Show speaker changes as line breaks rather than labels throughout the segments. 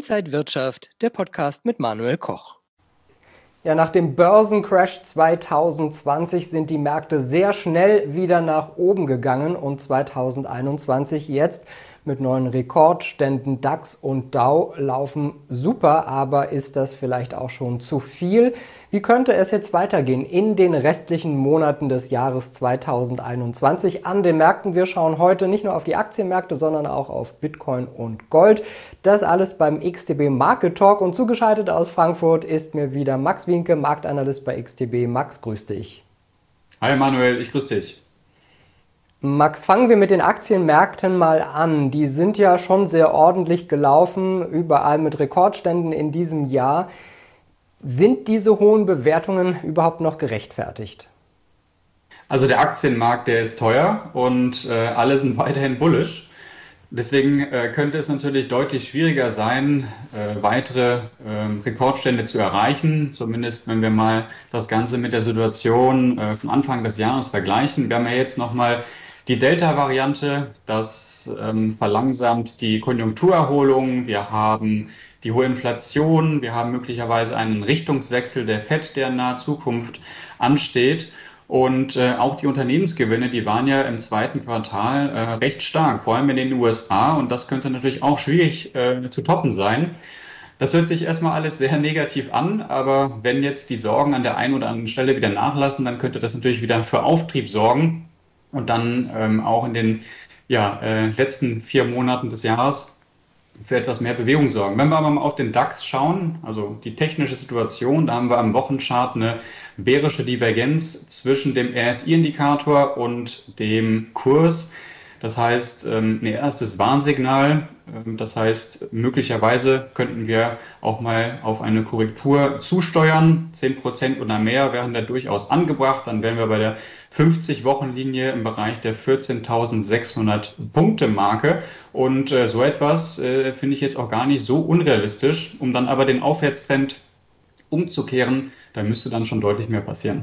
Inside Wirtschaft, der Podcast mit Manuel Koch.
Ja, nach dem Börsencrash 2020 sind die Märkte sehr schnell wieder nach oben gegangen und 2021 jetzt mit neuen Rekordständen DAX und Dow laufen super, aber ist das vielleicht auch schon zu viel? Wie könnte es jetzt weitergehen in den restlichen Monaten des Jahres 2021 an den Märkten? Wir schauen heute nicht nur auf die Aktienmärkte, sondern auch auf Bitcoin und Gold. Das alles beim XTB Market Talk und zugeschaltet aus Frankfurt ist mir wieder Max Wienke, Marktanalyst bei XTB. Max, grüß dich.
Hi Manuel, ich grüße dich.
Max, fangen wir mit den Aktienmärkten mal an. Die sind ja schon sehr ordentlich gelaufen, überall mit Rekordständen in diesem Jahr. Sind diese hohen Bewertungen überhaupt noch gerechtfertigt?
Also der Aktienmarkt, der ist teuer und alle sind weiterhin bullish. Deswegen könnte es natürlich deutlich schwieriger sein, weitere Rekordstände zu erreichen. Zumindest wenn wir mal das Ganze mit der Situation von Anfang des Jahres vergleichen. Wir haben ja jetzt nochmal die Delta-Variante, das verlangsamt die Konjunkturerholung. Wir haben die hohe Inflation, wir haben möglicherweise einen Richtungswechsel der FED, der in naher Zukunft ansteht. Und auch die Unternehmensgewinne, die waren ja im zweiten Quartal recht stark, vor allem in den USA. Und das könnte natürlich auch schwierig zu toppen sein. Das hört sich erstmal alles sehr negativ an, aber wenn jetzt die Sorgen an der einen oder anderen Stelle wieder nachlassen, dann könnte das natürlich wieder für Auftrieb sorgen. Und dann auch in den letzten 4 Monaten des Jahres für etwas mehr Bewegung sorgen. Wenn wir aber mal auf den DAX schauen, also die technische Situation, da haben wir am Wochenchart eine bärische Divergenz zwischen dem RSI-Indikator und dem Kurs. Das heißt, ein erstes Warnsignal. Das heißt, möglicherweise könnten wir auch mal auf eine Korrektur zusteuern. 10% oder mehr wären da durchaus angebracht. Dann wären wir bei der 50-Wochen-Linie im Bereich der 14.600 Punkte-Marke. Und so etwas finde ich jetzt auch gar nicht so unrealistisch. Um dann aber den Aufwärtstrend umzukehren, da müsste dann schon deutlich mehr passieren.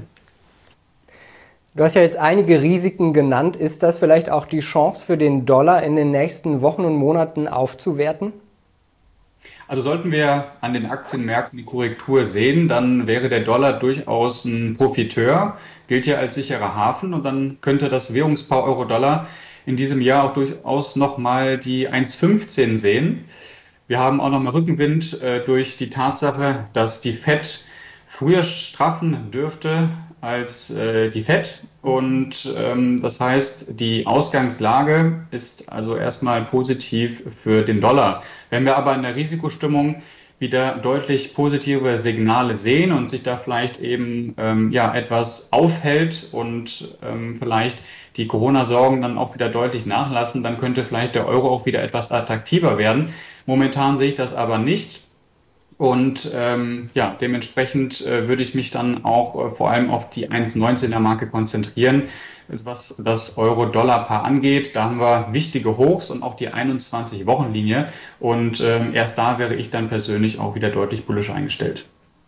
Du hast ja jetzt einige Risiken genannt. Ist das vielleicht auch die Chance für den Dollar in den nächsten Wochen und Monaten aufzuwerten?
Also sollten wir an den Aktienmärkten die Korrektur sehen, dann wäre der Dollar durchaus ein Profiteur, gilt ja als sicherer Hafen und dann könnte das Währungspaar Euro-Dollar in diesem Jahr auch durchaus nochmal die 1,15 sehen. Wir haben auch nochmal Rückenwind durch die Tatsache, dass die FED früher straffen dürfte als die FED und das heißt, die Ausgangslage ist also erstmal positiv für den Dollar. Wenn wir aber in der Risikostimmung wieder deutlich positive Signale sehen und sich da vielleicht eben etwas aufhält und vielleicht die Corona-Sorgen dann auch wieder deutlich nachlassen, dann könnte vielleicht der Euro auch wieder etwas attraktiver werden. Momentan sehe ich das aber nicht. Und dementsprechend würde ich mich dann auch vor allem auf die 1,19er Marke konzentrieren, was das Euro-Dollar-Paar angeht. Da haben wir wichtige Hochs und auch die 21-Wochen-Linie. Und erst da wäre ich dann persönlich auch wieder deutlich bullisch eingestellt.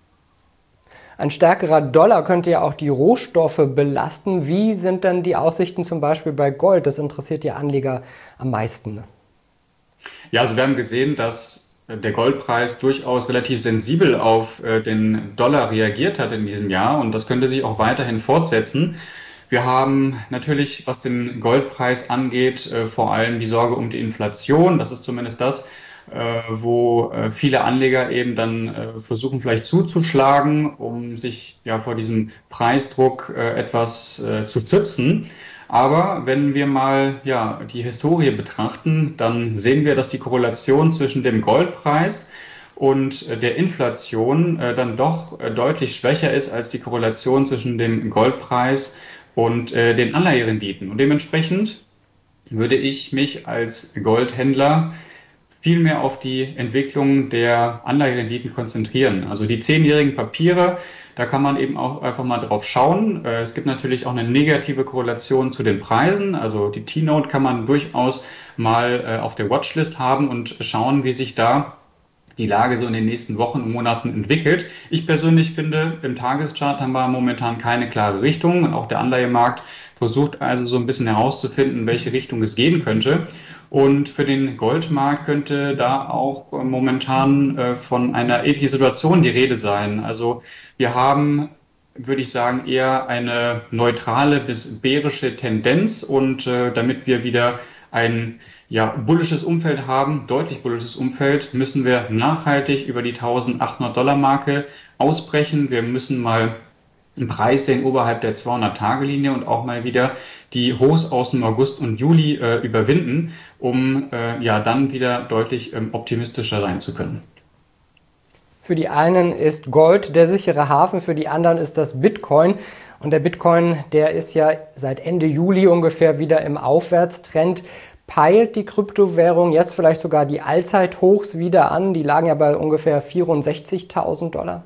Ein stärkerer Dollar könnte ja auch die Rohstoffe belasten. Wie sind denn die Aussichten zum Beispiel bei Gold? Das interessiert ja Anleger am meisten.
Ja, also wir haben gesehen, dass der Goldpreis durchaus relativ sensibel auf den Dollar reagiert hat in diesem Jahr und das könnte sich auch weiterhin fortsetzen. Wir haben natürlich, was den Goldpreis angeht, vor allem die Sorge um die Inflation. Das ist zumindest das, wo viele Anleger eben dann versuchen vielleicht zuzuschlagen, um sich vor diesem Preisdruck etwas zu schützen. Aber wenn wir mal die Historie betrachten, dann sehen wir, dass die Korrelation zwischen dem Goldpreis und der Inflation dann doch deutlich schwächer ist als die Korrelation zwischen dem Goldpreis und den Anleiherenditen. Und dementsprechend würde ich mich als Goldhändler viel mehr auf die Entwicklung der Anleiherenditen konzentrieren. Also die 10-jährigen Papiere, da kann man eben auch einfach mal drauf schauen. Es gibt natürlich auch eine negative Korrelation zu den Preisen. Also die T-Note kann man durchaus mal auf der Watchlist haben und schauen, wie sich da die Lage so in den nächsten Wochen und Monaten entwickelt. Ich persönlich finde, im Tageschart haben wir momentan keine klare Richtung und auch der Anleihemarkt, versucht also so ein bisschen herauszufinden, in welche Richtung es gehen könnte. Und für den Goldmarkt könnte da auch momentan von einer ähnlichen Situation die Rede sein. Also wir haben, würde ich sagen, eher eine neutrale bis bärische Tendenz und damit wir wieder ein bullisches Umfeld haben, deutlich bullisches Umfeld, müssen wir nachhaltig über die $1.800 Marke ausbrechen. Wir müssen mal einen Preis sehen oberhalb der 200-Tage-Linie und auch mal wieder die Hochs aus dem August und Juli überwinden, um dann wieder deutlich optimistischer sein zu können.
Für die einen ist Gold der sichere Hafen, für die anderen ist das Bitcoin. Und der Bitcoin, der ist ja seit Ende Juli ungefähr wieder im Aufwärtstrend. Peilt die Kryptowährung jetzt vielleicht sogar die Allzeithochs wieder an? Die lagen ja bei ungefähr $64.000.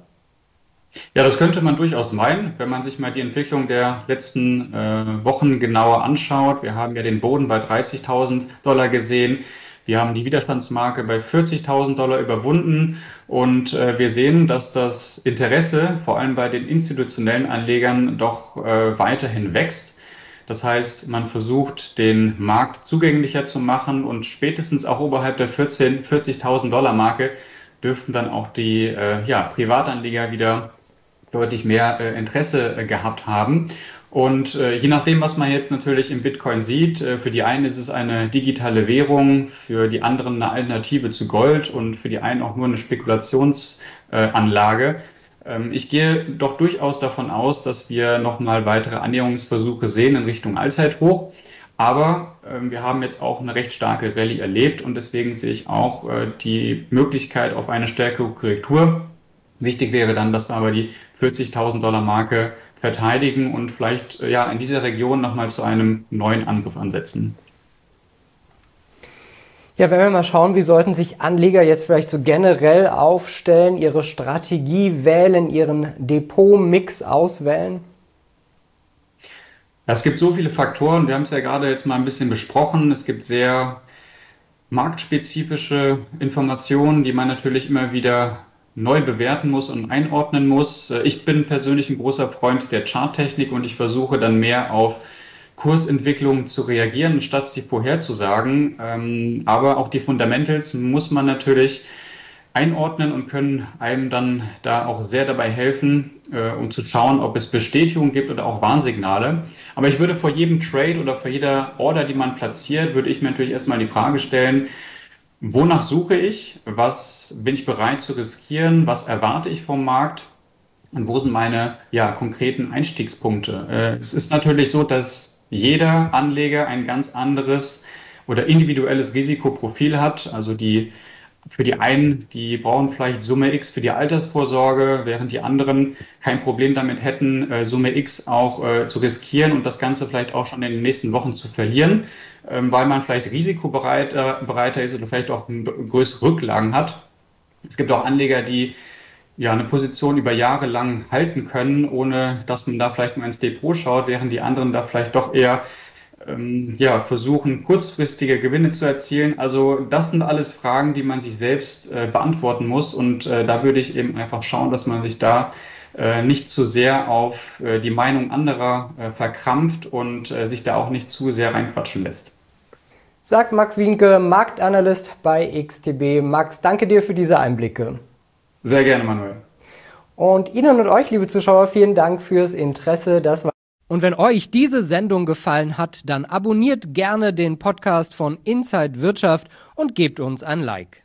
Ja, das könnte man durchaus meinen, wenn man sich mal die Entwicklung der letzten Wochen genauer anschaut. Wir haben ja den Boden bei $30.000 gesehen. Wir haben die Widerstandsmarke bei $40.000 überwunden und wir sehen, dass das Interesse vor allem bei den institutionellen Anlegern doch weiterhin wächst. Das heißt, man versucht, den Markt zugänglicher zu machen und spätestens auch oberhalb der $40.000 Marke dürften dann auch die Privatanleger wieder deutlich mehr Interesse gehabt haben. Und je nachdem, was man jetzt natürlich im Bitcoin sieht, für die einen ist es eine digitale Währung, für die anderen eine Alternative zu Gold und für die einen auch nur eine Spekulationsanlage. Ich gehe doch durchaus davon aus, dass wir nochmal weitere Annäherungsversuche sehen in Richtung Allzeithoch. Aber wir haben jetzt auch eine recht starke Rallye erlebt und deswegen sehe ich auch die Möglichkeit auf eine stärkere Korrektur. Wichtig wäre dann, dass wir aber die $40.000 Marke verteidigen und vielleicht in dieser Region nochmal zu einem neuen Angriff ansetzen.
Ja, wenn wir mal schauen, wie sollten sich Anleger jetzt vielleicht so generell aufstellen, ihre Strategie wählen, ihren Depotmix auswählen?
Es gibt so viele Faktoren, wir haben es ja gerade jetzt mal ein bisschen besprochen. Es gibt sehr marktspezifische Informationen, die man natürlich immer wieder neu bewerten muss und einordnen muss. Ich bin persönlich ein großer Freund der Charttechnik und ich versuche dann mehr auf Kursentwicklungen zu reagieren, statt sie vorherzusagen. Aber auch die Fundamentals muss man natürlich einordnen und können einem dann da auch sehr dabei helfen, um zu schauen, ob es Bestätigung gibt oder auch Warnsignale. Aber ich würde vor jedem Trade oder vor jeder Order, die man platziert, würde ich mir natürlich erstmal die Frage stellen, wonach suche ich? Was bin ich bereit zu riskieren? Was erwarte ich vom Markt? Und wo sind meine konkreten Einstiegspunkte? Es ist natürlich so, dass jeder Anleger ein ganz anderes oder individuelles Risikoprofil hat. Also für die einen, die brauchen vielleicht Summe X für die Altersvorsorge, während die anderen kein Problem damit hätten, Summe X auch zu riskieren und das Ganze vielleicht auch schon in den nächsten Wochen zu verlieren, weil man vielleicht risikobereiter ist oder vielleicht auch größere Rücklagen hat. Es gibt auch Anleger, die eine Position über Jahre lang halten können, ohne dass man da vielleicht mal ins Depot schaut, während die anderen da vielleicht doch eher versuchen, kurzfristige Gewinne zu erzielen. Also das sind alles Fragen, die man sich selbst beantworten muss. Und da würde ich eben einfach schauen, dass man sich da nicht zu sehr auf die Meinung anderer verkrampft und sich da auch nicht zu sehr reinquatschen lässt.
Sagt Max Wienke, Marktanalyst bei XTB. Max, danke dir für diese Einblicke.
Sehr gerne, Manuel.
Und Ihnen und euch, liebe Zuschauer, vielen Dank fürs Interesse.
Und wenn euch diese Sendung gefallen hat, dann abonniert gerne den Podcast von Inside Wirtschaft und gebt uns ein Like.